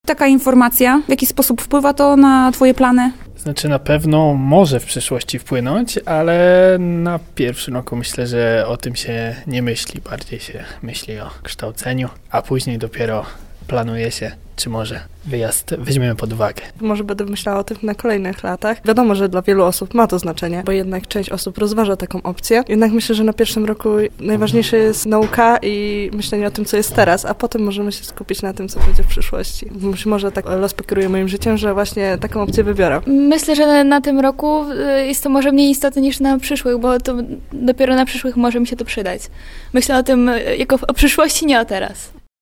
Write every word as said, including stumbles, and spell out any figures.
taka informacja? W jaki sposób wpływa to na twoje plany? Znaczy na pewno może w przyszłości wpłynąć, ale na pierwszym roku myślę, że o tym się nie myśli. Bardziej się myśli o kształceniu, a później dopiero planuje się, czy może wyjazd weźmiemy pod uwagę. Może będę myślała o tym na kolejnych latach. Wiadomo, że dla wielu osób ma to znaczenie, bo jednak część osób rozważa taką opcję. Jednak myślę, że na pierwszym roku najważniejsza jest nauka i myślenie o tym, co jest teraz, a potem możemy się skupić na tym, co będzie w przyszłości. Być może tak los pokieruje moim życiem, że właśnie taką opcję wybiorę. Myślę, że na tym roku jest to może mniej istotne niż na przyszłych, bo to dopiero na przyszłych może mi się to przydać. Myślę o tym jako o przyszłości, nie o teraz.